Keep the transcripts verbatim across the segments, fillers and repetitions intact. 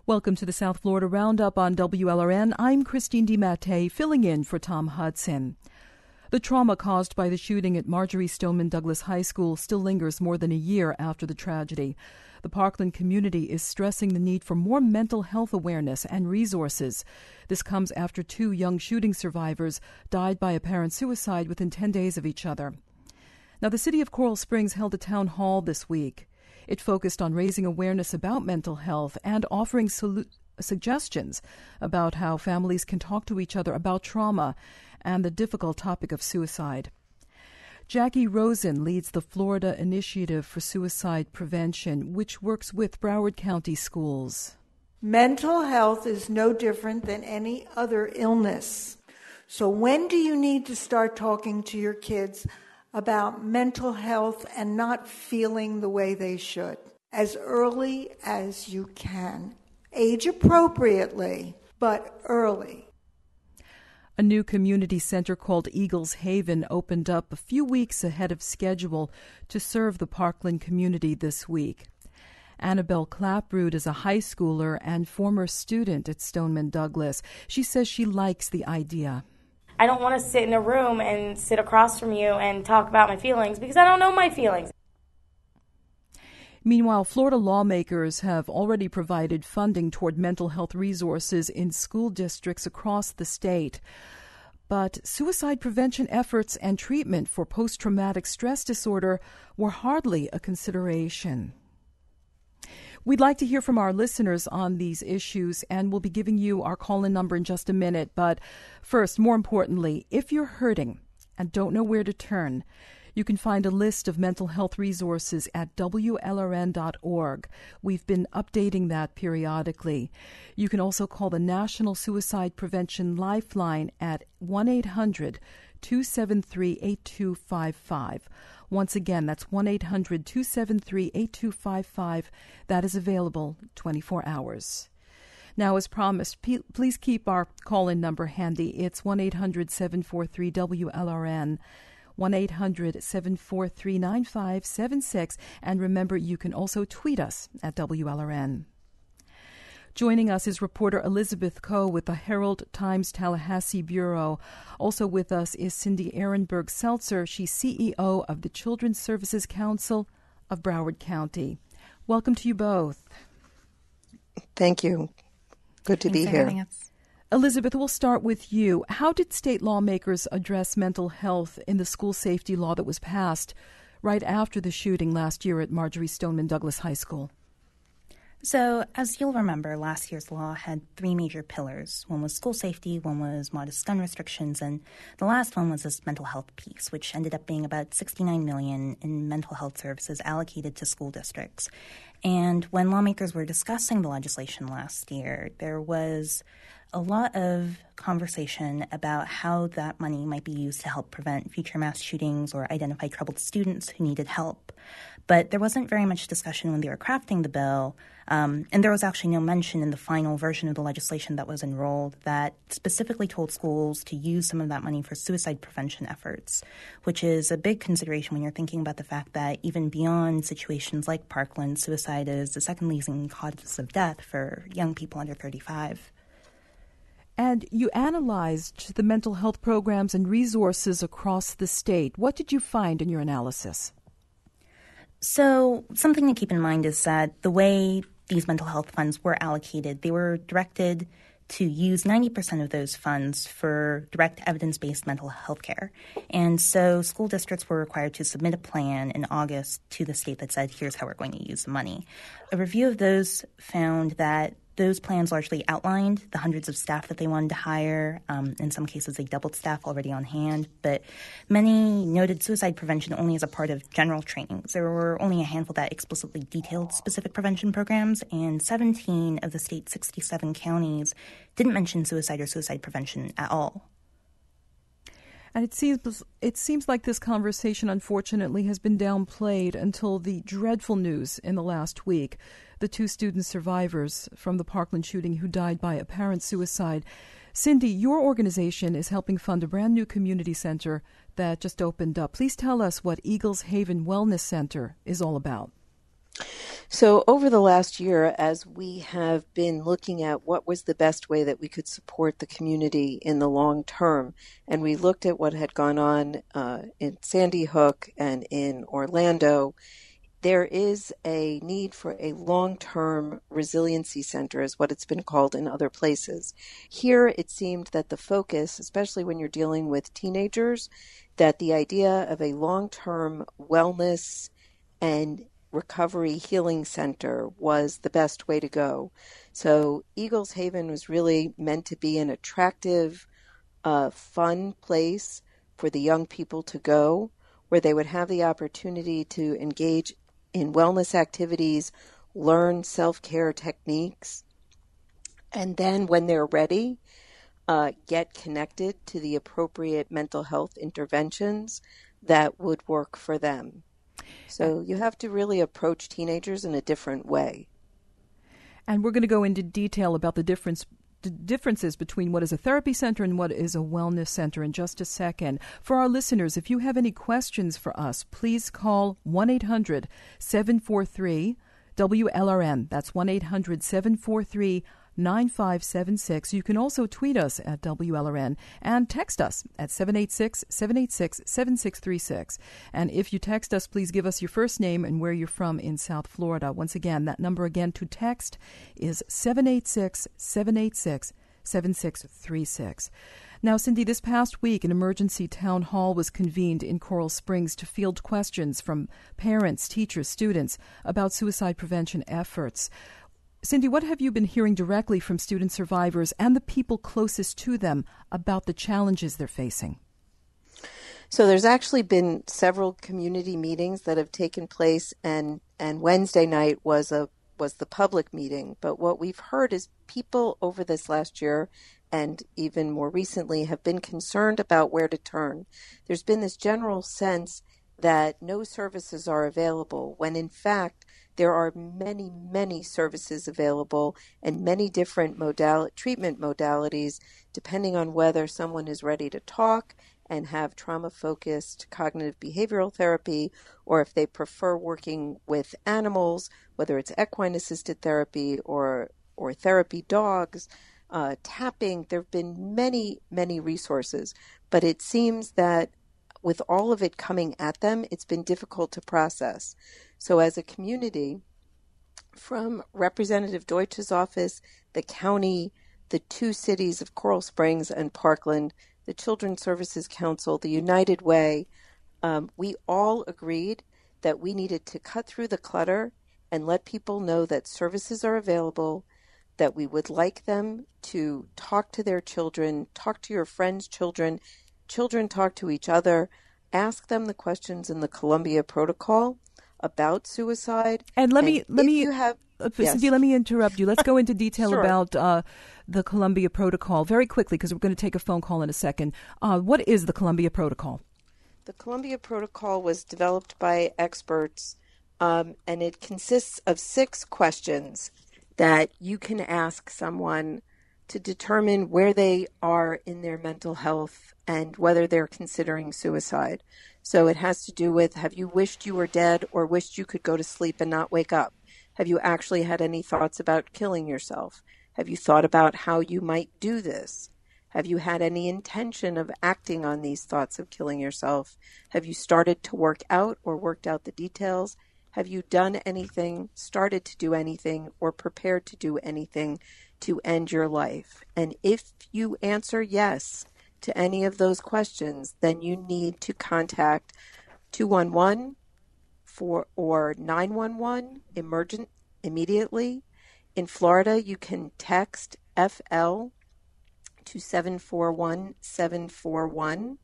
Welcome to the South Florida Roundup on W L R N. I'm Christine DiMattei, filling in for Tom Hudson. The trauma caused by the shooting at Marjory Stoneman Douglas High School still lingers more than a year after the tragedy. The Parkland community is stressing the need for more mental health awareness and resources. This comes after two young shooting survivors died by apparent suicide within ten days of each other. Now, the city of Coral Springs held a town hall this week. It focused on raising awareness about mental health and offering solu- suggestions about how families can talk to each other about trauma and the difficult topic of suicide. Jackie Rosen leads the Florida Initiative for Suicide Prevention, which works with Broward County schools. Mental health is no different than any other illness. So when do you need to start talking to your kids about mental health and not feeling the way they should? As early as you can. Age appropriately, but early. A new community center called Eagles Haven opened up a few weeks ahead of schedule to serve the Parkland community this week. Annabelle Claproot is a high schooler and former student at Stoneman Douglas. She says she likes the idea. I don't want to sit in a room and sit across from you and talk about my feelings because I don't know my feelings. Meanwhile, Florida lawmakers have already provided funding toward mental health resources in school districts across the state. But suicide prevention efforts and treatment for post-traumatic stress disorder were hardly a consideration. We'd like to hear from our listeners on these issues, and we'll be giving you our call-in number in just a minute. But first, more importantly, if you're hurting and don't know where to turn, you can find a list of mental health resources at W L R N dot org. We've been updating that periodically. You can also call the National Suicide Prevention Lifeline at one eight hundred two seven three eight two five five. Once again, that's one eight hundred two seven three eight two five five. That is available twenty-four hours. Now, as promised, p- please keep our call-in number handy. It's one eight hundred seven four three W L R N, one eight hundred seven four three nine five seven six. And remember, you can also tweet us at W L R N. Joining us is reporter Elizabeth Coe with the Herald Times Tallahassee Bureau. Also with us is Cindy Ehrenberg Seltzer. She's C E O of the Children's Services Council of Broward County. Welcome to you both. Thank you. Good to Thanks be for here. having us. Elizabeth, we'll start with you. How did state lawmakers address mental health in the school safety law that was passed right after the shooting last year at Marjory Stoneman Douglas High School? So, as you'll remember, last year's law had three major pillars. One was school safety, one was modest gun restrictions, and the last one was this mental health piece, which ended up being about sixty-nine million dollars in mental health services allocated to school districts. And when lawmakers were discussing the legislation last year, there was a lot of conversation about how that money might be used to help prevent future mass shootings or identify troubled students who needed help. But there wasn't very much discussion when they were crafting the bill, um, and there was actually no mention in the final version of the legislation that was enrolled that specifically told schools to use some of that money for suicide prevention efforts, which is a big consideration when you're thinking about the fact that even beyond situations like Parkland, suicide is the second leading cause of death for young people under thirty-five. And you analyzed the mental health programs and resources across the state. What did you find in your analysis? So something to keep in mind is that the way these mental health funds were allocated, they were directed to use ninety percent of those funds for direct evidence-based mental health care. And so school districts were required to submit a plan in August to the state that said, here's how we're going to use the money. A review of those found that those plans largely outlined the hundreds of staff that they wanted to hire. Um, in some cases, they doubled staff already on hand. But many noted suicide prevention only as a part of general trainings. There were only a handful that explicitly detailed specific prevention programs, and seventeen of the state's sixty-seven counties didn't mention suicide or suicide prevention at all. And it seems it seems like this conversation, unfortunately, has been downplayed until the dreadful news in the last week. The two student survivors from the Parkland shooting who died by apparent suicide. Cindy, your organization is helping fund a brand new community center that just opened up. Please tell us what Eagles Haven Wellness Center is all about. So over the last year, as we have been looking at what was the best way that we could support the community in the long term, and we looked at what had gone on uh, in Sandy Hook and in Orlando, there is a need for a long-term resiliency center, is what it's been called in other places. Here, it seemed that the focus, especially when you're dealing with teenagers, that the idea of a long-term wellness and recovery healing center was the best way to go. So Eagles Haven was really meant to be an attractive, uh, fun place for the young people to go, where they would have the opportunity to engage in wellness activities, learn self-care techniques, and then when they're ready, uh, get connected to the appropriate mental health interventions that would work for them. So you have to really approach teenagers in a different way. And we're going to go into detail about the difference the differences between what is a therapy center and what is a wellness center in just a second. For our listeners, if you have any questions for us, please call one eight hundred seven four three W L R N. That's one eight hundred seven four three nine five seven six. You can also tweet us at W L R N and text us at seven eight six, seven eight six, seven six three six. And if you text us, please give us your first name and where you're from in South Florida. Once again, that number again to text is seven eight six, seven eight six, seven six three six. Now, Cindy, this past week, an emergency town hall was convened in Coral Springs to field questions from parents, teachers, students about suicide prevention efforts. Cindy, what have you been hearing directly from student survivors and the people closest to them about the challenges they're facing? So there's actually been several community meetings that have taken place, and, and Wednesday night was a was the public meeting. But what we've heard is people over this last year and even more recently have been concerned about where to turn. There's been this general sense that no services are available, when in fact there are many, many services available and many different modal- treatment modalities, depending on whether someone is ready to talk and have trauma-focused cognitive behavioral therapy, or if they prefer working with animals, whether it's equine-assisted therapy or, or therapy dogs, uh, tapping. There have been many, many resources, but it seems that with all of it coming at them, it's been difficult to process. So as a community, from Representative Deutsch's office, the county, the two cities of Coral Springs and Parkland, the Children's Services Council, the United Way, um, we all agreed that we needed to cut through the clutter and let people know that services are available, that we would like them to talk to their children, talk to your friends' children, children talk to each other, ask them the questions in the Columbia Protocol about suicide. And let me and let me you have, uh, yes. Cindy, let me interrupt you. Let's go into detail Sure. about uh, the Columbia Protocol very quickly, because we're going to take a phone call in a second. Uh, what is the Columbia Protocol? The Columbia Protocol was developed by experts, um, and it consists of six questions that you can ask someone to determine where they are in their mental health and whether they're considering suicide. So it has to do with, have you wished you were dead or wished you could go to sleep and not wake up? Have you actually had any thoughts about killing yourself? Have you thought about how you might do this? Have you had any intention of acting on these thoughts of killing yourself? Have you started to work out or worked out the details? Have you done anything, started to do anything, or prepared to do anything to end your life? And if you answer yes to any of those questions, then you need to contact two one one for, or nine one one emergent immediately. In Florida, you can text F L to seven four one seven four one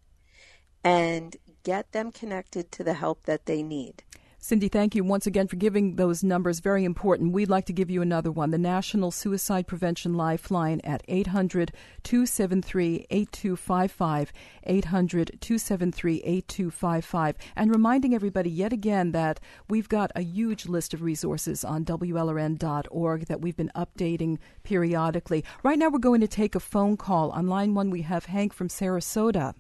and get them connected to the help that they need. Cindy, thank you once again for giving those numbers. Very important. We'd like to give you another one, the National Suicide Prevention Lifeline at eight hundred, two seven three, eight two five five, eight hundred, two seven three, eight two five five. And reminding everybody yet again that we've got a huge list of resources on W L R N dot org that we've been updating periodically. Right now we're going to take a phone call. On line one we have Hank from Sarasota.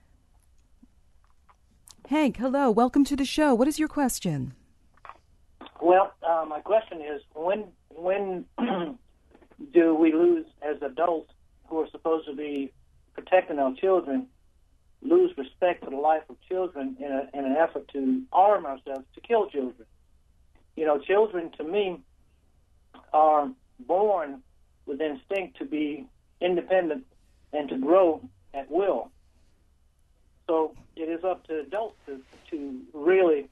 Hank, hello. Welcome to the show. What is your question? Well, uh, my question is, when when do we lose, as adults who are supposed to be protecting our children, lose respect for the life of children in, a, in an effort to arm ourselves to kill children? You know, children, to me, are born with instinct to be independent and to grow at will. So it is up to adults to, to really...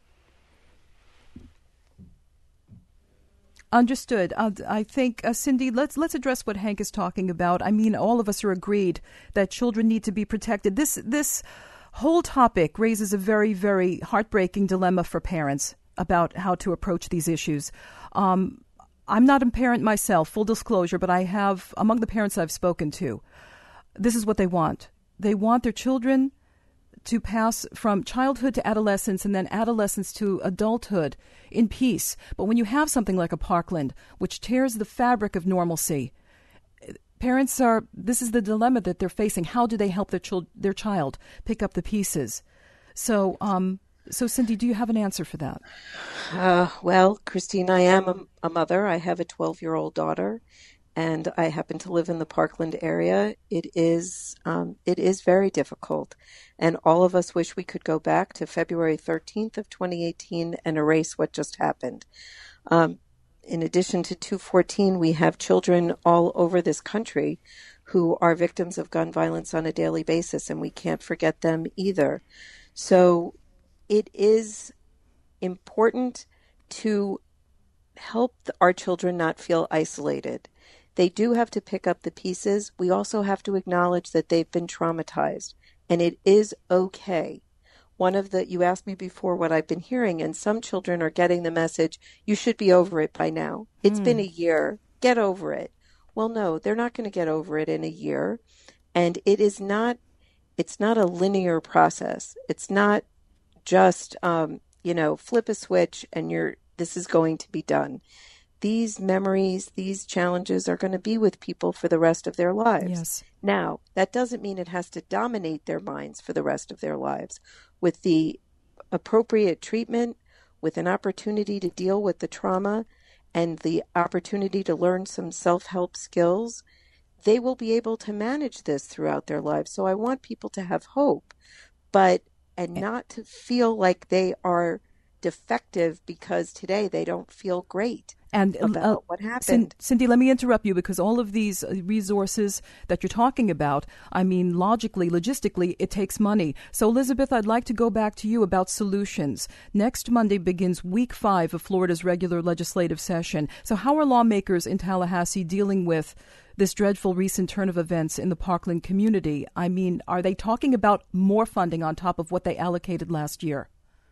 Understood. Uh, I think, uh, Cindy, let's let's address what Hank is talking about. I mean, all of us are agreed that children need to be protected. This this whole topic raises a very, very heartbreaking dilemma for parents about how to approach these issues. Um, I'm not a parent myself, full disclosure, but I have, among the parents I've spoken to, this is what they want. They want their children to pass from childhood to adolescence and then adolescence to adulthood in peace. But when you have something like a Parkland, which tears the fabric of normalcy, parents are, this is the dilemma that they're facing. How do they help their, chil- their child pick up the pieces? So, um, so Cindy, do you have an answer for that? Uh, well, Christine, I am a, a mother. I have a twelve-year-old daughter, and I happen to live in the Parkland area. It is um, it is very difficult, and all of us wish we could go back to February thirteenth of twenty eighteen and erase what just happened. Um, in addition to two fourteen, we have children all over this country who are victims of gun violence on a daily basis, and we can't forget them either. So it is important to help our children not feel isolated. They do have to pick up the pieces. We also have to acknowledge that they've been traumatized, and it is okay. One of the, you asked me before what I've been hearing, and some children are getting the message, you should be over it by now. It's mm. been a year. Get over it. Well, no, they're not going to get over it in a year. And it is not, it's not a linear process. It's not just, um, you know, flip a switch and you're, this is going to be done. These memories, these challenges are going to be with people for the rest of their lives. Yes. Now, that doesn't mean it has to dominate their minds for the rest of their lives. With the appropriate treatment, with an opportunity to deal with the trauma and the opportunity to learn some self-help skills, they will be able to manage this throughout their lives. So I want people to have hope, but and not to feel like they are defective because today they don't feel great. And about uh, what happened. Cindy, let me interrupt you because all of these resources that you're talking about, I mean, logically, logistically, it takes money. So, Elizabeth, I'd like to go back to you about solutions. Next Monday begins week five of Florida's regular legislative session. So how are lawmakers in Tallahassee dealing with this dreadful recent turn of events in the Parkland community? I mean, are they talking about more funding on top of what they allocated last year?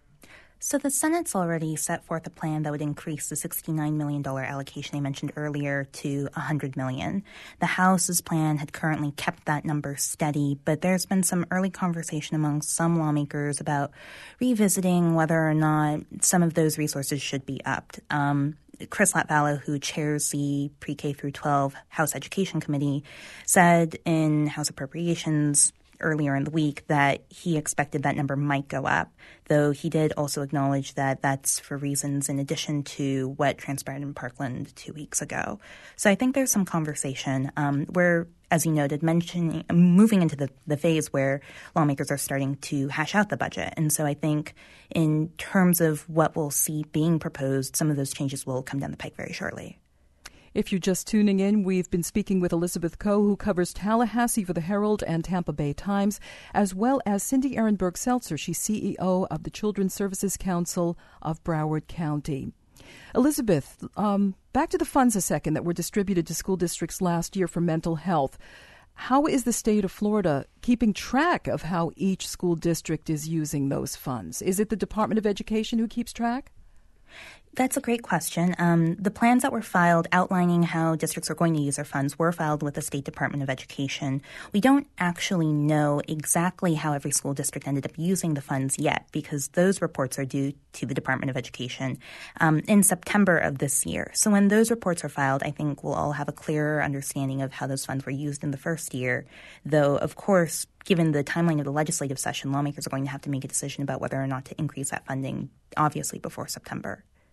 So the Senate's already set forth a plan that would increase the sixty-nine million dollars allocation I mentioned earlier to one hundred million dollars. The House's plan had currently kept that number steady, but there's been some early conversation among some lawmakers about revisiting whether or not some of those resources should be upped. Um, Chris Latvala, who chairs the pre-K through twelve House Education Committee, said in House Appropriations earlier in the week that he expected that number might go up, though he did also acknowledge that that's for reasons in addition to what transpired in Parkland two weeks ago. So I think there's some conversation. Um, we're, as you noted, mentioning moving into the, the phase where lawmakers are starting to hash out the budget. And so I think in terms of what we'll see being proposed, some of those changes will come down the pike very shortly. If you're just tuning in, we've been speaking with Elizabeth Coe, who covers Tallahassee for the Herald and Tampa Bay Times, as well as Cindy Ehrenberg-Seltzer. She's C E O of the Children's Services Council of Broward County. Elizabeth, um, back to the funds a second that were distributed to school districts last year for mental health. How is the state of Florida keeping track of how each school district is using those funds? Is it the Department of Education who keeps track? That's a great question. Um, the plans that were filed outlining how districts are going to use their funds were filed with the State Department of Education. We don't actually know exactly how every school district ended up using the funds yet because those reports are due to the Department of Education um, in September of this year. So when those reports are filed, I think we'll all have a clearer understanding of how those funds were used in the first year, though, of course, given the timeline of the legislative session, lawmakers are going to have to make a decision about whether or not to increase that funding, obviously, before September.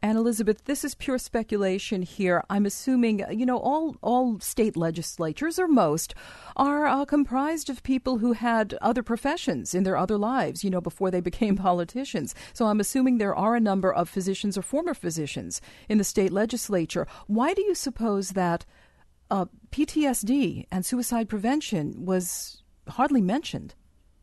And Elizabeth, this is pure speculation here. I'm assuming, you know, all all state legislatures, or most, are uh, comprised of people who had other professions in their other lives, you know, before they became politicians. So I'm assuming there are a number of physicians or former physicians in the state legislature. Why do you suppose that uh, P T S D and suicide prevention was hardly mentioned?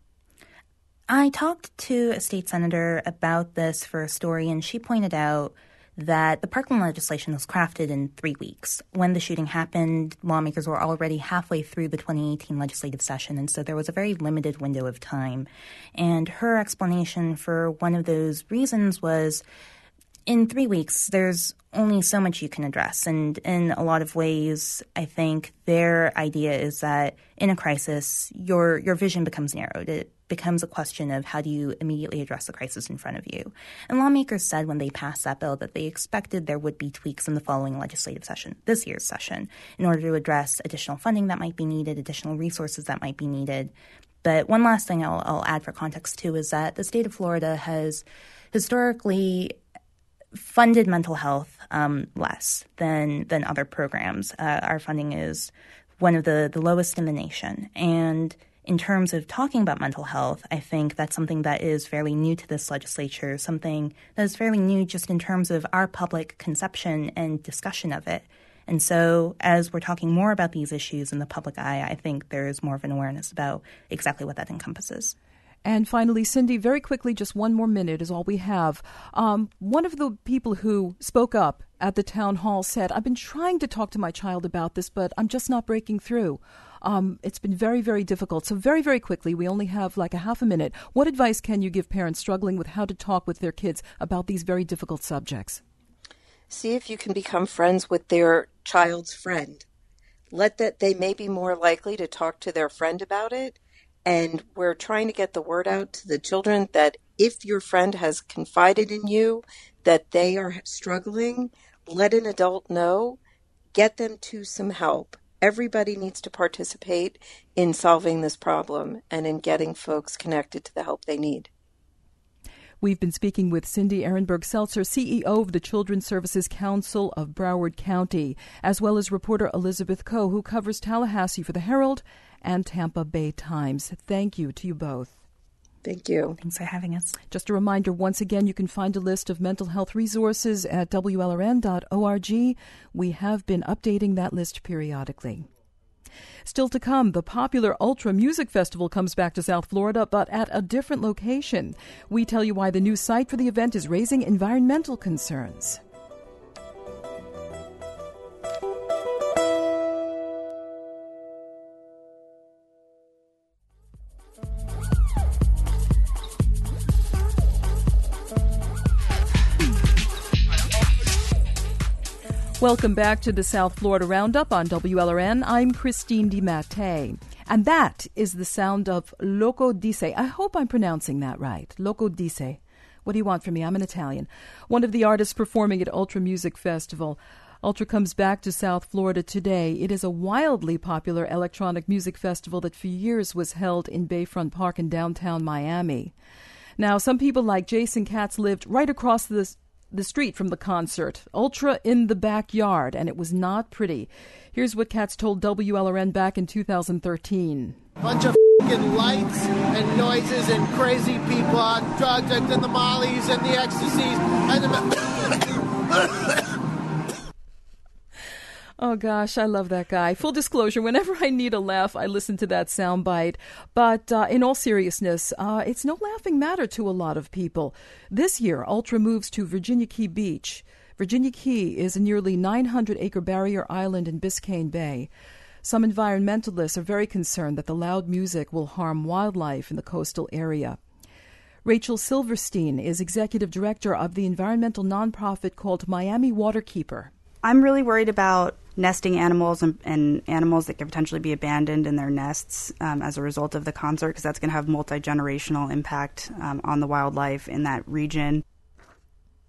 I talked to a state senator about this for a story, and she pointed out that the Parkland legislation was crafted in three weeks. When the shooting happened, lawmakers were already halfway through the twenty eighteen legislative session, and so there was a very limited window of time. And her explanation for one of those reasons was, in three weeks, there's only so much you can address. And in a lot of ways, I think their idea is that in a crisis, your your vision becomes narrowed. It becomes a question of how do you immediately address the crisis in front of you. And lawmakers said when they passed that bill that they expected there would be tweaks in the following legislative session, this year's session, in order to address additional funding that might be needed, additional resources that might be needed. But one last thing I'll, I'll add for context, too, is that the state of Florida has historically funded mental health um, less than than other programs. Uh, our funding is one of the, the lowest in the nation. And in terms of talking about mental health, I think that's something that is fairly new to this legislature, something that is fairly new just in terms of our public conception and discussion of it. And so as we're talking more about these issues in the public eye, I think there is more of an awareness about exactly what that encompasses. And finally, Cindy, very quickly, just one more minute is all we have. Um, one of the people who spoke up at the town hall said, I've been trying to talk to my child about this, but I'm just not breaking through. Um, it's been very, very difficult. So very, very quickly, we only have like a half a minute. What advice can you give parents struggling with how to talk with their kids about these very difficult subjects? See if you can become friends with their child's friend. Let that they may be more likely to talk to their friend about it. And we're trying to get the word out to the children that if your friend has confided in you that they are struggling, let an adult know, get them to some help. Everybody needs to participate in solving this problem and in getting folks connected to the help they need. We've been speaking with Cindy Ehrenberg-Seltzer, C E O of the Children's Services Council of Broward County, as well as reporter Elizabeth Coe, who covers Tallahassee for the Herald and Tampa Bay Times. Thank you to you both. Thank you. Thanks for having us. Just a reminder, once again, you can find a list of mental health resources at W L R N dot org. We have been updating that list periodically. Still to come, the popular Ultra Music Festival comes back to South Florida, but at a different location. We tell you why the new site for the event is raising environmental concerns. Welcome back to the South Florida Roundup on W L R N. I'm Christine DiMattei. And that is the sound of Loco Dice. I hope I'm pronouncing that right. Loco Dice. What do you want from me? I'm an Italian. One of the artists performing at Ultra Music Festival. Ultra comes back to South Florida today. It is a wildly popular electronic music festival that for years was held in Bayfront Park in downtown Miami. Now, some people like Jason Katz lived right across the the street from the concert, Ultra in the backyard, and it was not pretty. Here's what Katz told W L R N back in two thousand thirteen. Bunch of f***ing lights and noises and crazy people on drugs and the mollies and the ecstasies and the... Oh, gosh, I love that guy. Full disclosure, whenever I need a laugh, I listen to that soundbite. But uh, in all seriousness, uh, it's no laughing matter to a lot of people. This year, Ultra moves to Virginia Key Beach. Virginia Key is a nearly nine hundred acre barrier island in Biscayne Bay. Some environmentalists are very concerned that the loud music will harm wildlife in the coastal area. Rachel Silverstein is executive director of the environmental nonprofit called Miami Waterkeeper. I'm really worried about nesting animals and, and animals that could potentially be abandoned in their nests um, as a result of the concert, because that's going to have multi-generational impact um, on the wildlife in that region.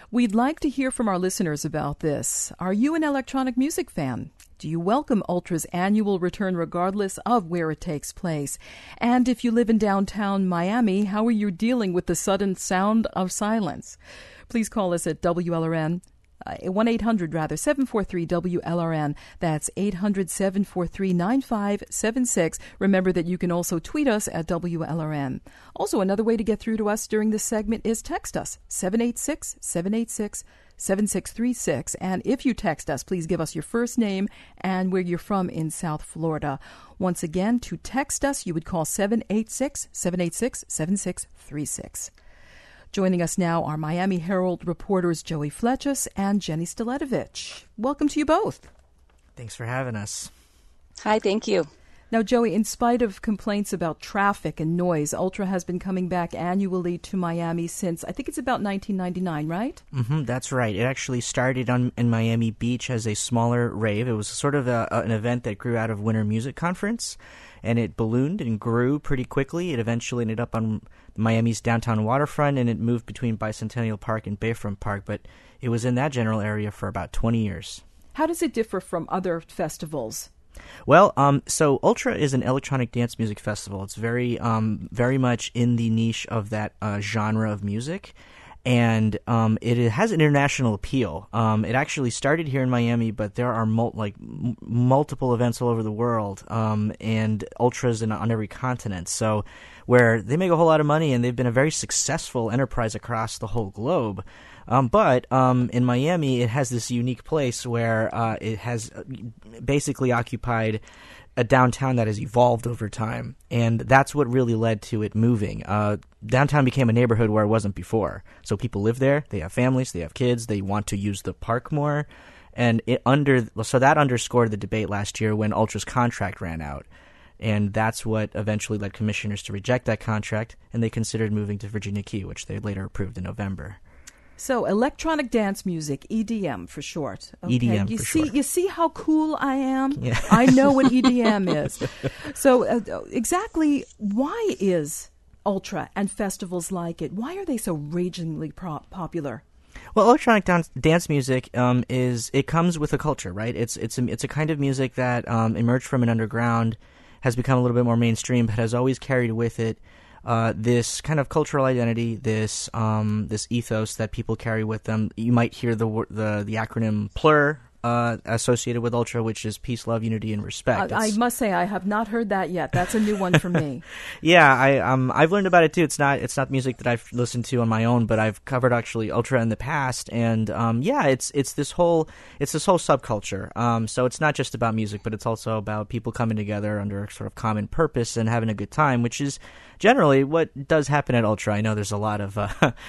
We'd like to hear from our listeners about this. Are you an electronic music fan? Do you welcome Ultra's annual return regardless of where it takes place? And if you live in downtown Miami, how are you dealing with the sudden sound of silence? Please call us at W L R N, uh, one eight hundred rather, seven four three W L R N. That's eight hundred, seven four three, nine five seven six. Remember that you can also tweet us at W L R N. Also, another way to get through to us during this segment is text us, seven eight six, seven eight six, seven six three six. And if you text us, please give us your first name and where you're from in South Florida. Once again, to text us, you would call seven eight six, seven eight six, seven six three six. Joining us now are Miami Herald reporters Joey Fletchus and Jenny Staletovich. Welcome to you both. Thanks for having us. Hi, thank you. Now, Joey, in spite of complaints about traffic and noise, Ultra has been coming back annually to Miami since, I think it's about nineteen ninety-nine, right? Mm-hmm, that's right. It actually started on, in Miami Beach as a smaller rave. It was sort of a, an event that grew out of Winter Music Conference, and it ballooned and grew pretty quickly. It eventually ended up on Miami's downtown waterfront, and it moved between Bicentennial Park and Bayfront Park, but it was in that general area for about twenty years. How does it differ from other festivals? Well, um, so Ultra is an electronic dance music festival. It's very, um, very much in the niche of that uh, genre of music, and um, it, it has an international appeal. Um, it actually started here in Miami, but there are mul- like m- multiple events all over the world, um, and Ultras in, on every continent. So, where they make a whole lot of money, and they've been a very successful enterprise across the whole globe. Um, but um, in Miami, it has this unique place where uh, it has basically occupied a downtown that has evolved over time, and that's what really led to it moving. Uh, downtown became a neighborhood where it wasn't before. So people live there, they have families, they have kids, they want to use the park more, and it under so that underscored the debate last year when Ultra's contract ran out. And that's what eventually led commissioners to reject that contract, and they considered moving to Virginia Key, which they later approved in November. So, electronic dance music, E D M for short. Okay. E D M you for see, short. You see how cool I am? Yeah. I know what E D M is. So, uh, exactly why is Ultra and festivals like it, why are they so ragingly pro- popular? Well, electronic dance, dance music um, is it comes with a culture, right? It's it's a, it's a kind of music that um, emerged from an underground, has become a little bit more mainstream, but has always carried with it uh, this kind of cultural identity, this um, this ethos that people carry with them. You might hear the the the acronym P L U R uh, associated with Ultra, which is peace, love, unity, and respect. I, I must say I have not heard that yet. That's a new one for me. Yeah, I um I've learned about it too. It's not it's not music that I've listened to on my own, but I've covered actually Ultra in the past, and um yeah, it's it's this whole it's this whole subculture. Um, so it's not just about music, but it's also about people coming together under sort of common purpose and having a good time, which is generally what does happen at Ultra. I know there's a lot of uh,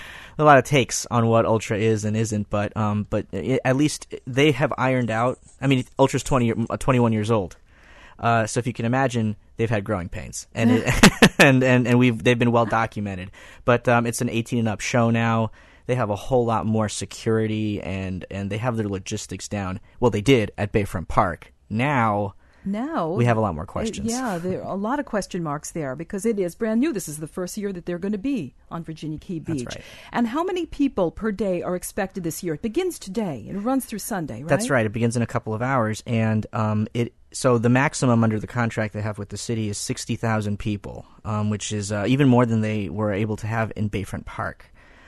a lot of takes on what Ultra is and isn't, but um but it, at least they have ironed out. I mean, Ultra's twenty, twenty-one years old. Uh, so if you can imagine, they've had growing pains, and it, and and and we've they've been well documented. But um, it's an eighteen and up show now. They have a whole lot more security, and and they have their logistics down. Well, they did at Bayfront Park. Now. Now we have a lot more questions. It, yeah, there are a lot of question marks there because it is brand new. This is the first year that they're going to be on Virginia Key Beach. That's right. And how many people per day are expected this year? It begins today and it runs through Sunday, right? That's right. It begins in a couple of hours, and um, it so the maximum under the contract they have with the city is sixty thousand people, um, which is uh, even more than they were able to have in Bayfront Park.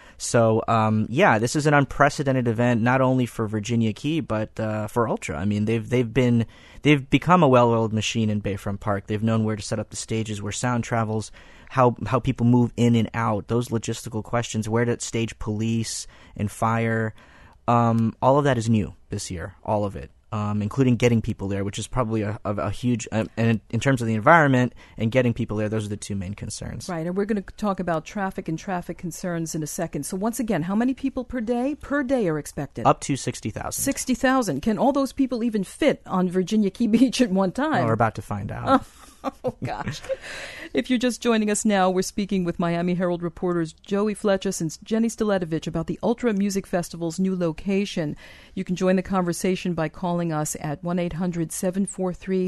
So, um, yeah, this is an unprecedented event, not only for Virginia Key, but uh, for Ultra. I mean, they've they've been they've become a well-oiled machine in Bayfront Park. They've known where to set up the stages, where sound travels, how how people move in and out, those logistical questions, where to stage police and fire. Um, all of that is new this year, all of it. Um, including getting people there, which is probably a, a, a huge, uh, and in terms of the environment and getting people there, those are the two main concerns. Right, and we're going to talk about traffic and traffic concerns in a second. So once again, how many people per day? Per day are expected? Up to sixty thousand. sixty thousand. Can all those people even fit on Virginia Key Beach at one time? Well, we're about to find out. Oh, gosh. If you're just joining us now, we're speaking with Miami Herald reporters Joey Fletchus and Jenny Staletovich about the Ultra Music Festival's new location. You can join the conversation by calling us at one eight hundred seven four three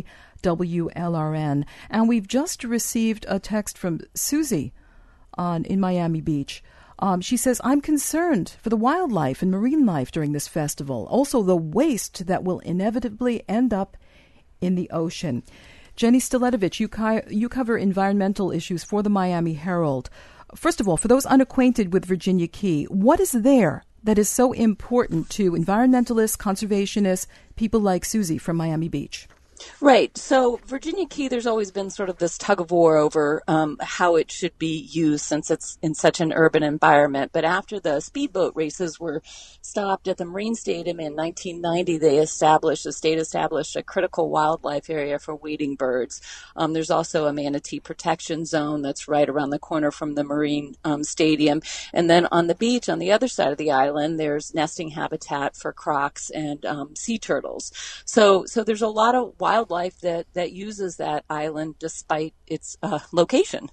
W L R N. And we've just received a text from Susie on in Miami Beach. Um, she says, I'm concerned for the wildlife and marine life during this festival. Also, the waste that will inevitably end up in the ocean. Jenny Staletovich, you, co- you cover environmental issues for the Miami Herald. First of all, for those unacquainted with Virginia Key, what is there that is so important to environmentalists, conservationists, people like Susie from Miami Beach? Right. So Virginia Key, there's always been sort of this tug of war over um, how it should be used since it's in such an urban environment. But after the speedboat races were stopped at the Marine Stadium in nineteen ninety, they established, the state established a critical wildlife area for wading birds. Um, there's also a manatee protection zone that's right around the corner from the Marine um, Stadium. And then on the beach, on the other side of the island, there's nesting habitat for crocs and um, sea turtles. So, so there's a lot of wildlife that, that uses that island despite its uh, location.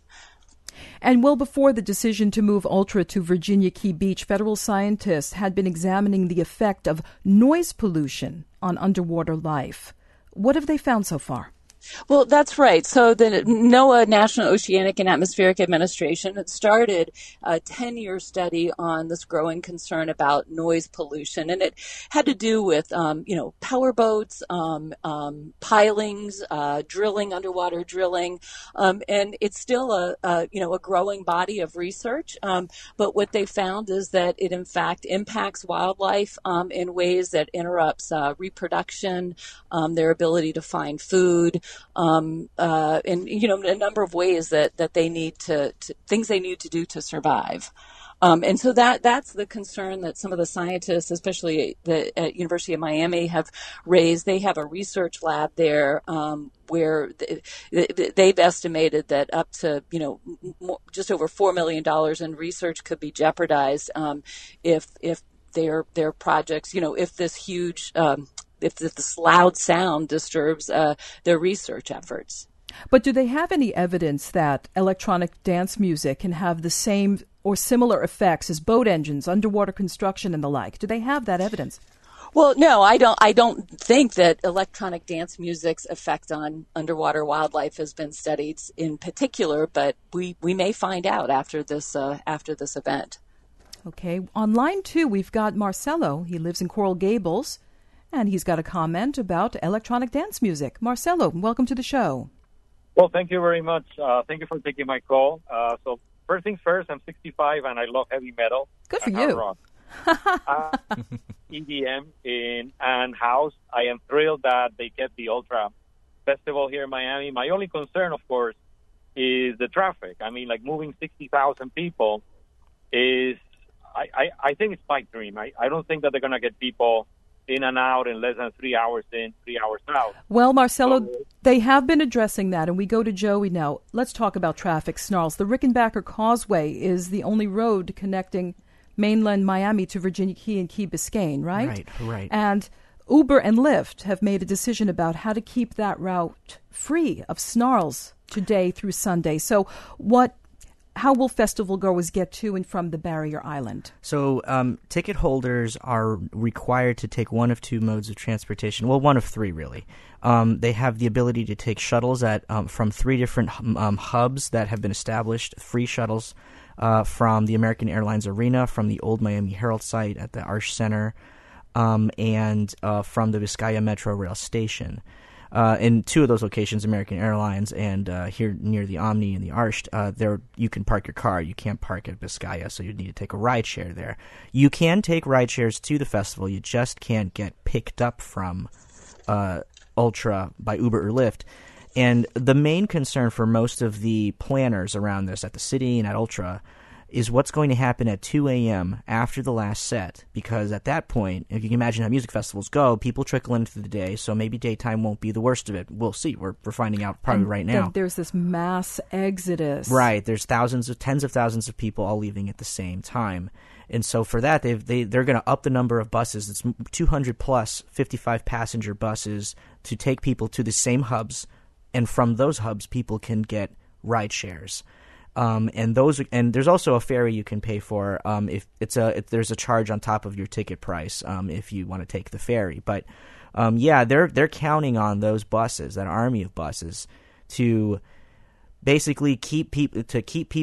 And well before the decision to move Ultra to Virginia Key Beach, federal scientists had been examining the effect of noise pollution on underwater life. What have they found so far? Well, that's right. So the NOAA, National Oceanic and Atmospheric Administration, had started a ten-year study on this growing concern about noise pollution, and it had to do with, um, you know, power boats, um, um, pilings, uh, drilling, underwater drilling, um, and it's still a, a, you know, a growing body of research. Um, but what they found is that it, in fact, impacts wildlife um, in ways that interrupts uh, reproduction, um, their ability to find food. Um, uh, and, you know, a number of ways that, that they need to, to, things they need to do to survive. Um, and so that, that's the concern that some of the scientists, especially the, at University of Miami, have raised. They have a research lab there, um, where they, they've estimated that up to, you know, more, just over four million dollars in research could be jeopardized, um, if, if their, their projects, you know, if this huge, um, if this loud sound disturbs uh, their research efforts. But do they have any evidence that electronic dance music can have the same or similar effects as boat engines, underwater construction, and the like? Do they have that evidence? Well, no, I don't. I don't think that electronic dance music's effect on underwater wildlife has been studied in particular, but we, we may find out after this uh, after this event. Okay. On line two, we've got Marcelo. He lives in Coral Gables. And he's got a comment about electronic dance music. Marcelo, welcome to the show. Well, thank you very much. Uh, thank you for taking my call. Uh, so first things first, I'm sixty-five and I love heavy metal. Good for you. Rock. uh, E D M in and house. I am thrilled that they kept the Ultra Festival here in Miami. My only concern, of course, is the traffic. I mean, like moving sixty thousand people is, I, I, I think it's pipe dream. I, I don't think that they're going to get people in and out in less than three hours in, three hours out. Well, Marcelo, so, they have been addressing that, and we go to Joey now. Let's talk about traffic snarls. The Rickenbacker Causeway is the only road connecting mainland Miami to Virginia Key and Key Biscayne, right? Right, right. And Uber and Lyft have made a decision about how to keep that route free of snarls today through Sunday. So what... How will festival goers get to and from the barrier island? So um, ticket holders are required to take one of two modes of transportation. Well, one of three, really. Um, they have the ability to take shuttles at um, from three different um, hubs that have been established, free shuttles uh, from the American Airlines Arena, from the old Miami Herald site at the Arch Center, um, and uh, from the Vizcaya Metro Rail Station. Uh, in two of those locations, American Airlines and uh, here near the Omni and the Arch, uh, there you can park your car. You can't park at Vizcaya, so you need to take a ride share there. You can take ride shares to the festival. You just can't get picked up from uh, Ultra by Uber or Lyft. And the main concern for most of the planners around this at the city and at Ultra is what's going to happen at two a.m. after the last set, because at that point, if you can imagine how music festivals go, people trickle in through the day, so maybe daytime won't be the worst of it. We'll see. We're we're finding out probably and right now. There's this mass exodus. Right. There's thousands of, tens of thousands of people all leaving at the same time. And so for that, they've, they, they're going to up the number of buses. It's two hundred plus fifty-five passenger buses to take people to the same hubs, and from those hubs, people can get ride shares. Um, and those, and there's also a ferry you can pay for. Um, if it's a, if there's a charge on top of your ticket price, um, if you want to take the ferry. But, um, yeah, they're they're counting on those buses, that army of buses, to basically keep people to keep people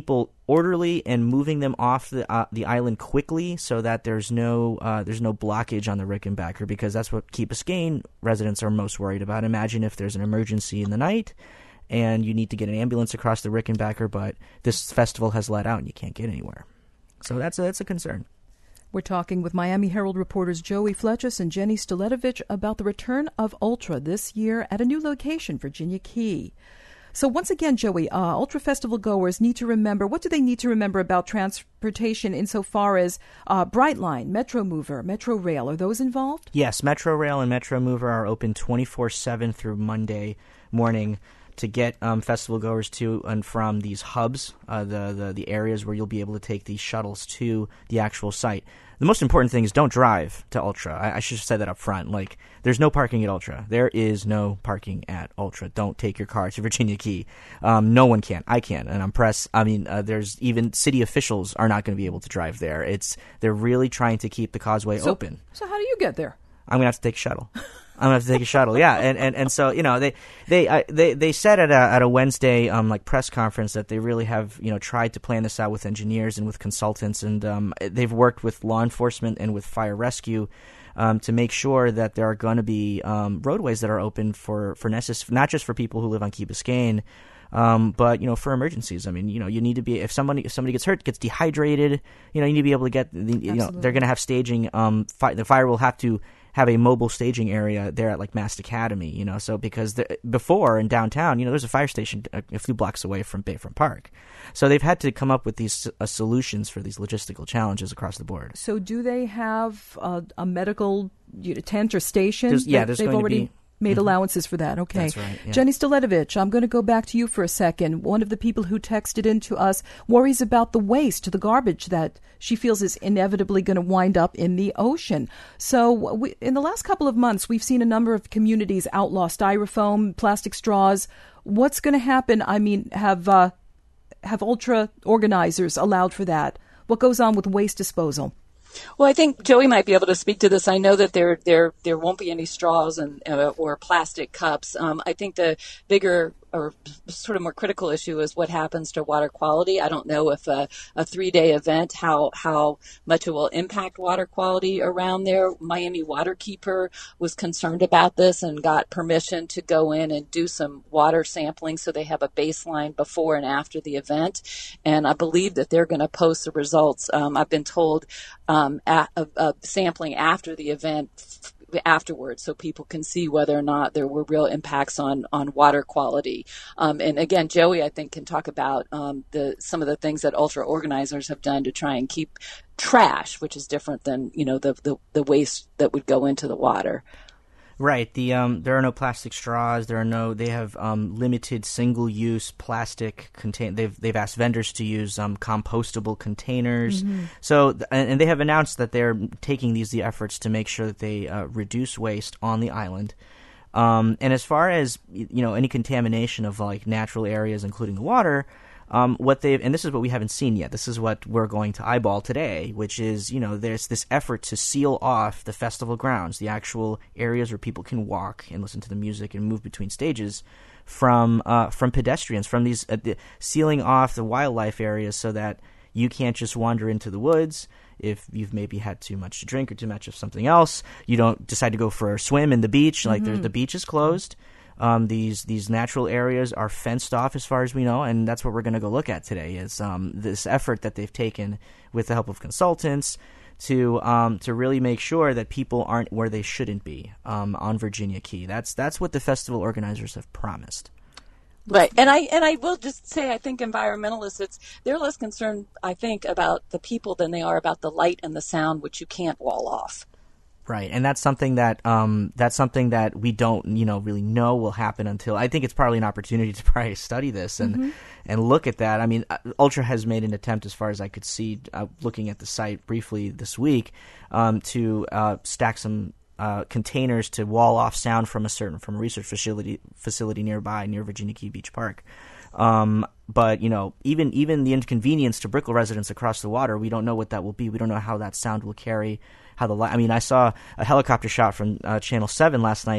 orderly and moving them off the uh, the island quickly so that there's no uh, there's no blockage on the Rickenbacker, because that's what Key Biscayne residents are most worried about. Imagine if there's an emergency in the night and you need to get an ambulance across the Rickenbacker, but this festival has let out and you can't get anywhere. So that's a, that's a concern. We're talking with Miami Herald reporters Joey Fletchus and Jenny Staletovich about the return of Ultra this year at a new location, Virginia Key. So once again, Joey, uh, Ultra Festival goers need to remember, what do they need to remember about transportation insofar as uh, Brightline, Metro Mover, Metro Rail? Are those involved? Yes, Metro Rail and Metro Mover are open twenty-four seven through Monday morning to get um, festival goers to and from these hubs, uh, the, the the areas where you'll be able to take these shuttles to the actual site. The most important thing is don't drive to Ultra. I, I should have said that up front. Like, there's no parking at Ultra. There is no parking at Ultra. Don't take your car to Virginia Key. Um, no one can. I can, and I'm pressed. I mean, uh, there's even city officials are not going to be able to drive there. It's they're really trying to keep the causeway so, open. So how do you get there? I'm gonna have to take a shuttle. I'm gonna have to take a shuttle, yeah, and, and, and so you know they they uh, they they said at a at a Wednesday um like press conference that they really have you know tried to plan this out with engineers and with consultants, and um they've worked with law enforcement and with fire rescue um to make sure that there are going to be um roadways that are open for for necess- not just for people who live on Key Biscayne, um but you know for emergencies. I mean you know you need to be if somebody if somebody gets hurt, gets dehydrated, you know you need to be able to get the, you know they're going to have staging. Um, fi- the fire will have to have a mobile staging area there at like Mast Academy, you know, so because the, before in downtown, you know, there's a fire station a, a few blocks away from Bayfront Park. So they've had to come up with these uh, solutions for these logistical challenges across the board. So do they have uh, a medical you know, tent or station? There's, yeah, there's they've going already to be... made Mm-hmm. allowances for that. Okay. That's right. Yeah. Jenny Staletovich, I'm going to go back to you for a second. One of the people who texted in to us worries about the waste, the garbage that she feels is inevitably going to wind up in the ocean. So we, in the last couple of months, we've seen a number of communities outlaw styrofoam, plastic straws. What's going to happen? I mean, have uh, have Ultra organizers allowed for that? What goes on with waste disposal? Well, I think Joey might be able to speak to this. I know that there there there won't be any straws and uh, or plastic cups. Um, I think the bigger or sort of more critical issue is what happens to water quality. I don't know if a, a three-day event, how how much it will impact water quality around there. Miami Waterkeeper was concerned about this and got permission to go in and do some water sampling so they have a baseline before and after the event. And I believe that they're going to post the results. Um, I've been told um, at, of, of sampling after the event afterwards, so people can see whether or not there were real impacts on on water quality. Um, and again, Joey, I think, can talk about um, the some of the things that Ultra organizers have done to try and keep trash, which is different than you know the the, the waste that would go into the water. Right. The um, there are no plastic straws. There are no. They have um, limited single-use plastic contain. They've they've asked vendors to use um, compostable containers. Mm-hmm. So and, and they have announced that they're taking these the efforts to make sure that they uh, reduce waste on the island. Um, and as far as you know, any contamination of like natural areas, including the water. Um, what they've, and this is what we haven't seen yet. This is what we're going to eyeball today, which is, you know, there's this effort to seal off the festival grounds, the actual areas where people can walk and listen to the music and move between stages from uh, from pedestrians, from these uh, the, sealing off the wildlife areas so that you can't just wander into the woods. If you've maybe had too much to drink or too much of something else, you don't decide to go for a swim in the beach. Like mm-hmm. the beach is closed. Um, these these natural areas are fenced off as far as we know, and that's what we're going to go look at today is um, this effort that they've taken with the help of consultants to um, to really make sure that people aren't where they shouldn't be um, on Virginia Key. That's that's what the festival organizers have promised. Right, and I and I will just say I think environmentalists, it's they're less concerned, I think, about the people than they are about the light and the sound, which you can't wall off. Right, and that's something that um, that's something that we don't, you know, really know will happen until I think it's probably an opportunity to probably study this and mm-hmm. and look at that. I mean, Ultra has made an attempt, as far as I could see, uh, looking at the site briefly this week, um, to uh, stack some uh, containers to wall off sound from a certain from a research facility facility nearby near Virginia Key Beach Park. Um, but you know, even even the inconvenience to Brickell residents across the water, we don't know what that will be. We don't know how that sound will carry. How the I mean, I saw a helicopter shot from uh, Channel seven last night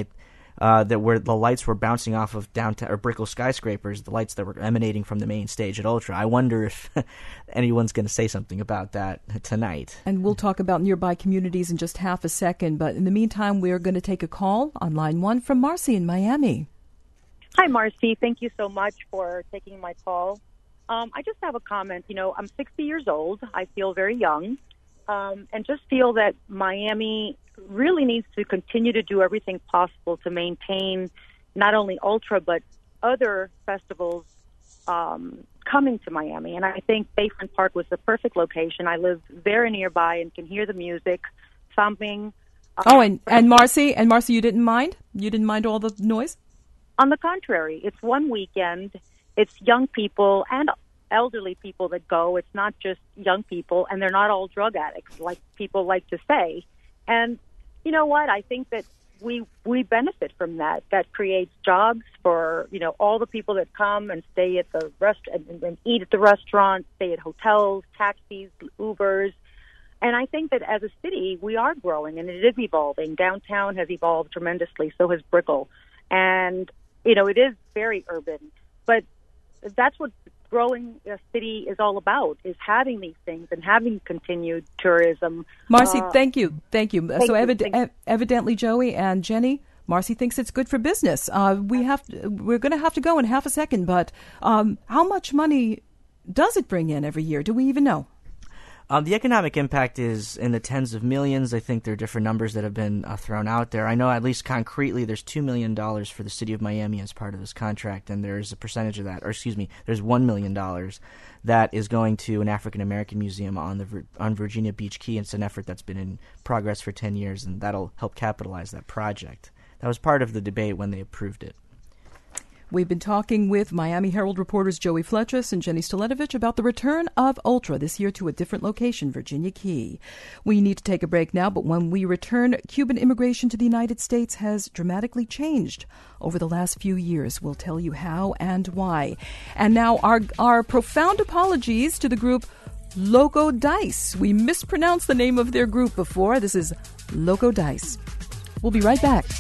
uh, that where the lights were bouncing off of downtown or Brickell skyscrapers, the lights that were emanating from the main stage at Ultra. I wonder if anyone's going to say something about that tonight. And we'll talk about nearby communities in just half a second. But in the meantime, we're going to take a call on line one from Marcy in Miami. Hi, Marcy. Thank you so much for taking my call. Um, I just have a comment. You know, I'm sixty years old. I feel very young, um, and just feel that Miami really needs to continue to do everything possible to maintain not only Ultra, but other festivals um, coming to Miami. And I think Bayfront Park was the perfect location. I live very nearby and can hear the music thumping. Um, oh, and, and Marcy, and Marcy, you didn't mind? You didn't mind all the noise? On the contrary, it's one weekend. It's young people and elderly people that go. It's not just young people, and they're not all drug addicts, like people like to say. And you know what? I think that we we benefit from that. That creates jobs for, you know, all the people that come and stay at the rest and, and eat at the restaurant, stay at hotels, taxis, Ubers. And I think that as a city, we are growing, and it is evolving. Downtown has evolved tremendously. So has Brickell. And, you know, it is very urban. But that's what growing a city is all about, is having these things and having continued tourism. Marcy, uh, thank you. Thank you. Thank so you, evid- thank evidently, Joey and Jenny, Marcy thinks it's good for business. Uh, we have to, we're going to have to go in half a second, but um, how much money does it bring in every year? Do we even know? Um, the economic impact is in the tens of millions. I think there are different numbers that have been uh, thrown out there. I know at least concretely there's two million dollars for the city of Miami as part of this contract, and there's a percentage of that, or excuse me, there's one million dollars that is going to an African-American museum on the on Virginia Beach Key. It's an effort that's been in progress for ten years, and that'll help capitalize that project. That was part of the debate when they approved it. We've been talking with Miami Herald reporters Joey Fletchus and Jenny Staletovich about the return of Ultra this year to a different location, Virginia Key. We need to take a break now, but when we return, Cuban immigration to the United States has dramatically changed over the last few years. We'll tell you how and why. And now our, our profound apologies to the group Loco Dice. We mispronounced the name of their group before. This is Loco Dice. We'll be right back.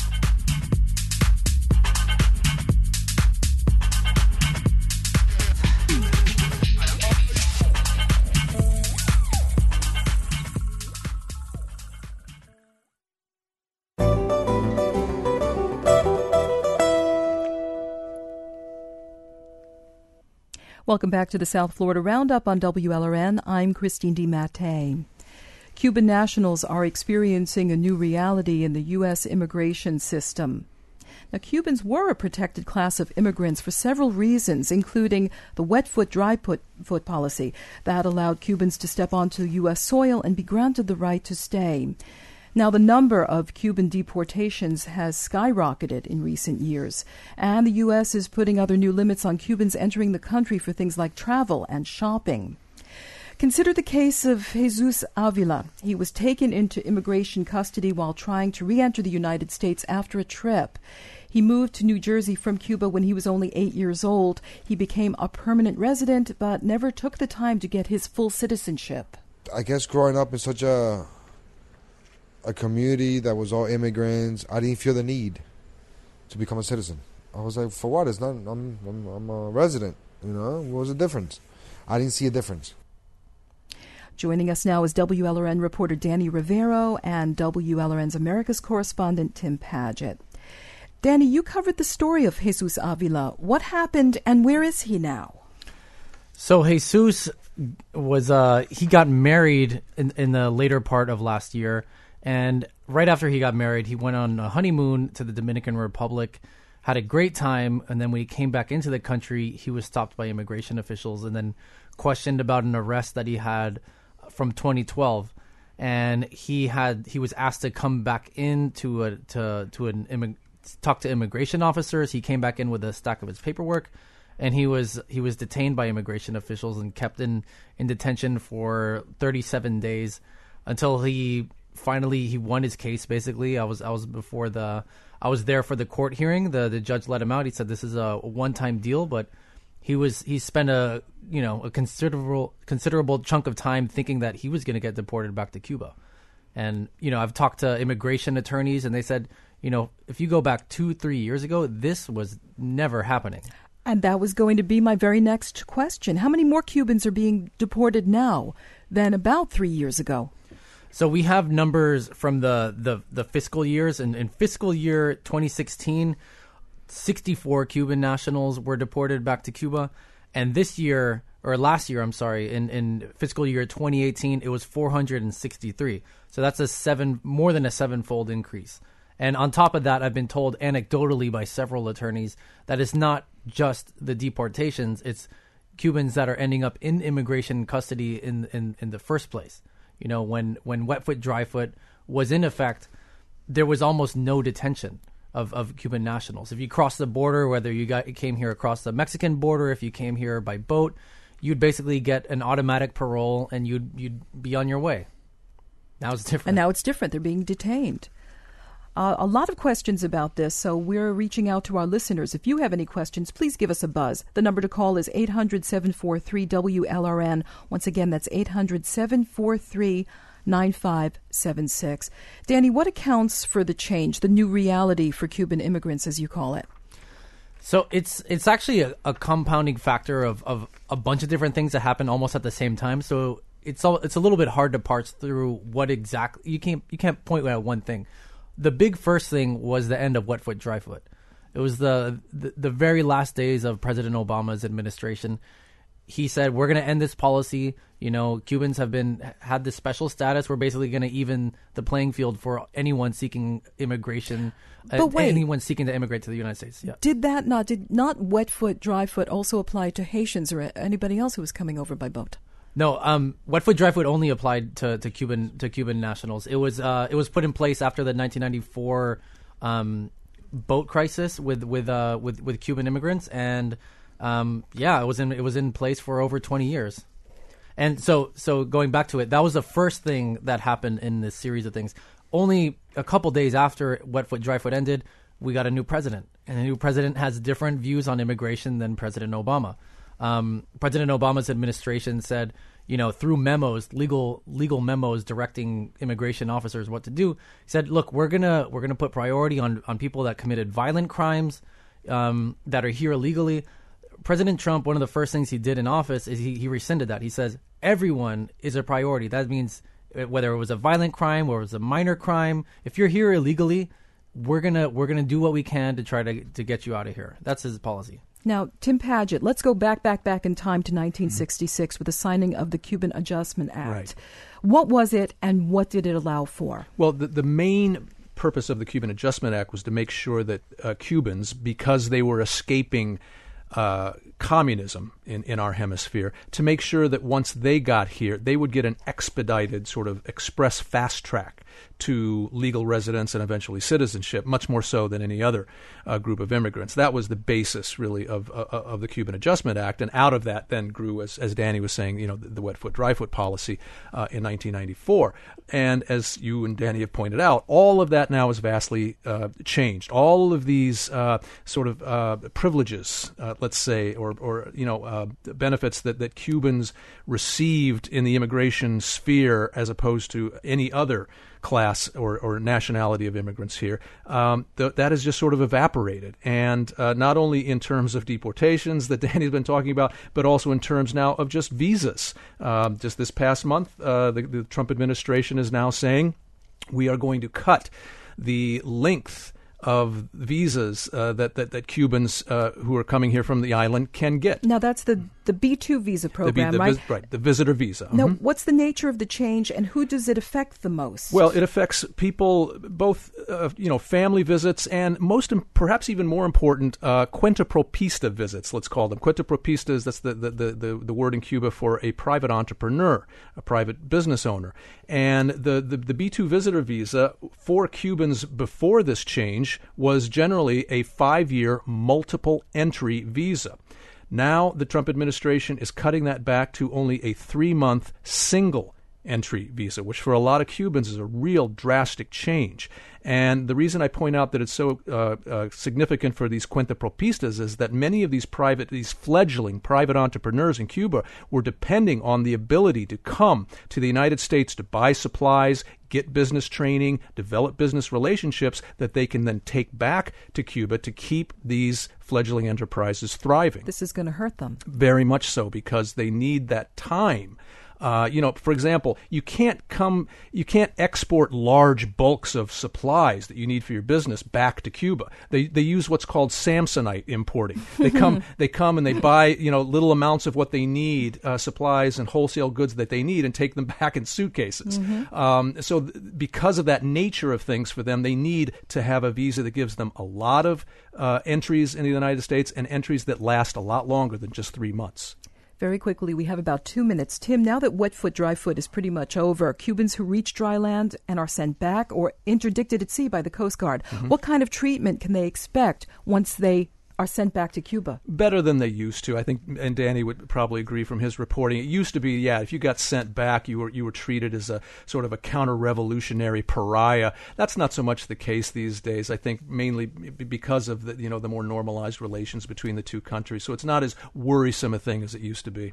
Welcome back to the South Florida Roundup on W L R N. I'm Christine DiMattei. Cuban nationals are experiencing a new reality in the U S immigration system. Now, Cubans were a protected class of immigrants for several reasons, including the wet foot, dry foot, foot policy that allowed Cubans to step onto U S soil and be granted the right to stay. Now, the number of Cuban deportations has skyrocketed in recent years, and the U S is putting other new limits on Cubans entering the country for things like travel and shopping. Consider the case of Jesus Avila. He was taken into immigration custody while trying to re-enter the United States after a trip. He moved to New Jersey from Cuba when he was only eight years old. He became a permanent resident, but never took the time to get his full citizenship. I guess growing up in such a a community that was all immigrants, I didn't feel the need to become a citizen. I was like, for what? It's not. I'm I'm, I'm a resident. You know, what was the difference? I didn't see a difference. Joining us now is W L R N reporter Danny Rivero and W L R N's America's correspondent Tim Paget. Danny, you covered the story of Jesus Avila. What happened and where is he now? So Jesus was uh, he got married in, in the later part of last year. And right after he got married, he went on a honeymoon to the Dominican Republic, had a great time, and then when he came back into the country, he was stopped by immigration officials and then questioned about an arrest that he had from twenty twelve. And he had he was asked to come back in to a, to to an immig- talk to immigration officers. He came back in with a stack of his paperwork, and he was he was detained by immigration officials and kept in, in detention for thirty-seven days until he finally he won his case. Basically, I was I was before the I was there for the court hearing. The the judge let him out. He said this is a one-time deal, but he was he spent a you know a considerable considerable chunk of time thinking that he was going to get deported back to Cuba. And you know I've talked to immigration attorneys, and they said You know, if you go back two, three years ago, this was never happening. And that was going to be my very next question. How many more Cubans are being deported now than about three years ago? So we have numbers from the, the, the fiscal years. And in fiscal year twenty sixteen, sixty-four Cuban nationals were deported back to Cuba. And this year, or last year, I'm sorry, in, in fiscal year twenty eighteen, it was four hundred sixty-three. So that's a seven, more than a sevenfold increase. And on top of that, I've been told anecdotally by several attorneys that it's not just the deportations, it's Cubans that are ending up in immigration custody in, in, in the first place. You know, when, when Wet Foot, Dry Foot was in effect, there was almost no detention of, of Cuban nationals. If you crossed the border, whether you got came here across the Mexican border, if you came here by boat, you'd basically get an automatic parole and you'd you'd be on your way. Now it's different. And now it's different. They're being detained. Uh, a lot of questions about this, so we're reaching out to our listeners. If you have any questions, please give us a buzz. The number to call is eight hundred, seven four three, W L R N. Once again, that's eight hundred, seven four three, nine five seven six. Danny, what accounts for the change, the new reality for Cuban immigrants, as you call it? So it's it's actually a, a compounding factor of, of a bunch of different things that happen almost at the same time. So it's all, it's a little bit hard to parse through what exactly you can't you can't point at one thing. The big first thing was the end of Wet Foot, Dry Foot. It was the, the the very last days of President Obama's administration. He said, we're going to end this policy. You know, Cubans have been had this special status. We're basically going to even the playing field for anyone seeking immigration, but uh, wait, anyone seeking to immigrate to the United States. Yeah. Did that not, did not Wet Foot, Dry Foot also apply to Haitians or anybody else who was coming over by boat? No, um, Wet Foot, Dry Foot only applied to, to Cuban to Cuban nationals. It was uh, it was put in place after the nineteen ninety-four um, boat crisis with with uh, with with Cuban immigrants, and um, yeah, it was in it was in place for over twenty years. And so so going back to it, that was the first thing that happened in this series of things. Only a couple days after Wet Foot, Dry Foot ended, we got a new president, and the new president has different views on immigration than President Obama. Um, President Obama's administration said, you know, through memos, legal legal memos directing immigration officers what to do, said, look, we're gonna we're gonna put priority on, on people that committed violent crimes, um, that are here illegally. President Trump, one of the first things he did in office is he, he rescinded that. He says everyone is a priority. That means whether it was a violent crime or it was a minor crime, if you're here illegally, we're gonna we're gonna do what we can to try to to get you out of here. That's his policy. Now, Tim Padgett, let's go back, back, back in time to nineteen sixty-six mm-hmm. with the signing of the Cuban Adjustment Act. Right. What was it, and what did it allow for? Well, the, the main purpose of the Cuban Adjustment Act was to make sure that uh, Cubans, because they were escaping uh, communism in, in our hemisphere, to make sure that once they got here, they would get an expedited sort of express fast track to legal residence and eventually citizenship, much more so than any other uh, group of immigrants. That was the basis, really, of uh, of the Cuban Adjustment Act, and out of that then grew, as as Danny was saying, you know, the, the Wet Foot, Dry Foot policy uh, in nineteen ninety-four. And as you and Danny have pointed out, all of that now is vastly uh, changed. All of these uh, sort of uh, privileges, uh, let's say, or or you know, uh, benefits that that Cubans received in the immigration sphere, as opposed to any other class or, or nationality of immigrants here, um, th- that has just sort of evaporated. And uh, not only in terms of deportations that Danny's been talking about, but also in terms now of just visas. Um, just this past month, uh, the, the Trump administration is now saying we are going to cut the length of visas uh, that, that that Cubans uh, who are coming here from the island can get. Now, that's the, the B two visa program, the, the, right? Vis- right, the visitor visa. Now, mm-hmm. what's the nature of the change, and who does it affect the most? Well, it affects people, both uh, you know, family visits, and most, perhaps even more important, uh, cuenta propista visits. Let's call them cuenta propistas. That's the the, the the the word in Cuba for a private entrepreneur, a private business owner. And the the, the B two visitor visa for Cubans before this change was generally a five-year multiple entry visa. Now the Trump administration is cutting that back to only a three-month single entry visa, which for a lot of Cubans is a real drastic change. And the reason I point out that it's so uh, uh, significant for these cuentapropistas is that many of these private, these fledgling private entrepreneurs in Cuba were depending on the ability to come to the United States to buy supplies, get business training, develop business relationships that they can then take back to Cuba to keep these fledgling enterprises thriving. This is going to hurt them. Very much so, because they need that time. Uh, you know, for example, you can't come, you can't export large bulks of supplies that you need for your business back to Cuba. They they use what's called Samsonite importing. They come they come and they buy, you know, little amounts of what they need, uh, supplies and wholesale goods that they need, and take them back in suitcases. Mm-hmm. Um, so th- because of that nature of things for them, they need to have a visa that gives them a lot of uh, entries in the United States and entries that last a lot longer than just three months. Very quickly, we have about two minutes. Tim, now that wet foot, dry foot is pretty much over, Cubans who reach dry land and are sent back or interdicted at sea by the Coast Guard, mm-hmm. what kind of treatment can they expect once they are sent back to Cuba? Better than they used to. I think, and Danny would probably agree from his reporting. It used to be, yeah, if you got sent back, you were you were treated as a sort of a counter-revolutionary pariah. That's not so much the case these days. I think mainly because of the you know the more normalized relations between the two countries. So it's not as worrisome a thing as it used to be.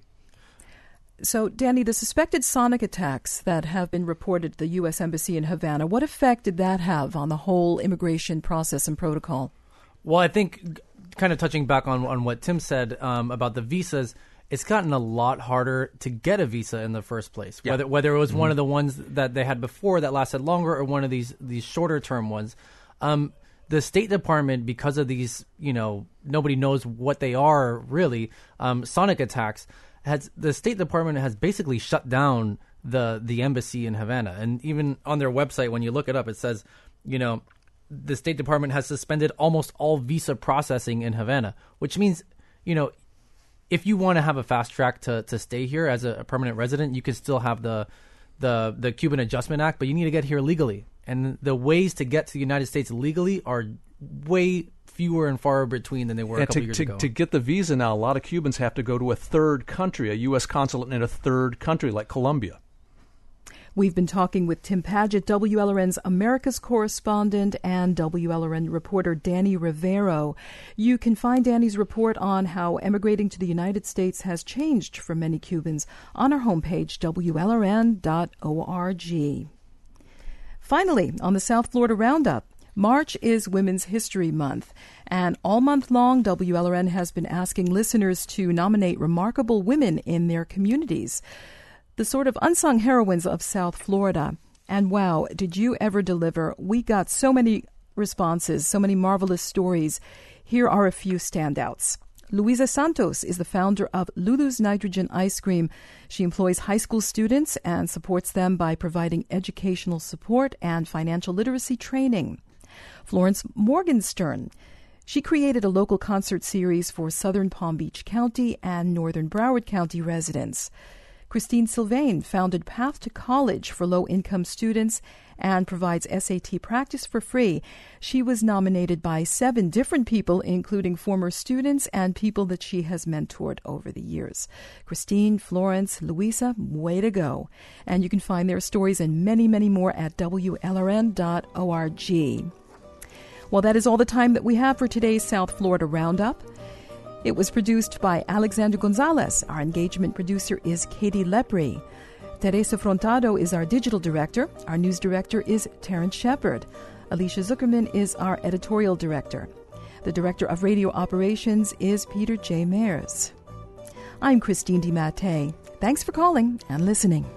So, Danny, the suspected sonic attacks that have been reported at the U S Embassy in Havana, what effect did that have on the whole immigration process and protocol? Well, I think, kind of touching back on, on what Tim said um, about the visas, it's gotten a lot harder to get a visa in the first place. Yeah. Whether whether it was mm-hmm. one of the ones that they had before that lasted longer or one of these these shorter term ones. Um, the State Department, because of these, you know, nobody knows what they are really, um, sonic attacks, has the State Department has basically shut down the the embassy in Havana. And even on their website, when you look it up, it says, you know, the State Department has suspended almost all visa processing in Havana, which means, you know, if you want to have a fast track to, to stay here as a, a permanent resident, you can still have the, the the Cuban Adjustment Act, but you need to get here legally. And the ways to get to the United States legally are way fewer and far between than they were and a couple to, years to, ago. To get the visa now, a lot of Cubans have to go to a third country, a U S consulate in a third country like Colombia. We've been talking with Tim Padgett, W L R N's America's correspondent, and W L R N reporter Danny Rivero. You can find Danny's report on how emigrating to the United States has changed for many Cubans on our homepage, W L R N dot org. Finally, on the South Florida Roundup, March is Women's History Month, and all month long, W L R N has been asking listeners to nominate remarkable women in their communities, the sort of unsung heroines of South Florida. And wow, did you ever deliver? We got so many responses, so many marvelous stories. Here are a few standouts. Luisa Santos is the founder of Lulu's Nitrogen Ice Cream. She employs high school students and supports them by providing educational support and financial literacy training. Florence Morgenstern. She created a local concert series for Southern Palm Beach County and Northern Broward County residents. Christine Sylvain founded Path to College for low-income students and provides S A T practice for free. She was nominated by seven different people, including former students and people that she has mentored over the years. Christine, Florence, Louisa, way to go. And you can find their stories and many, many more at W L R N dot org. Well, that is all the time that we have for today's South Florida Roundup. It was produced by Alexander Gonzalez. Our engagement producer is Katie Lepre. Teresa Frontado is our digital director. Our news director is Terrence Shepard. Alicia Zuckerman is our editorial director. The director of radio operations is Peter J. Mayers. I'm Christine DiMattei. Thanks for calling and listening.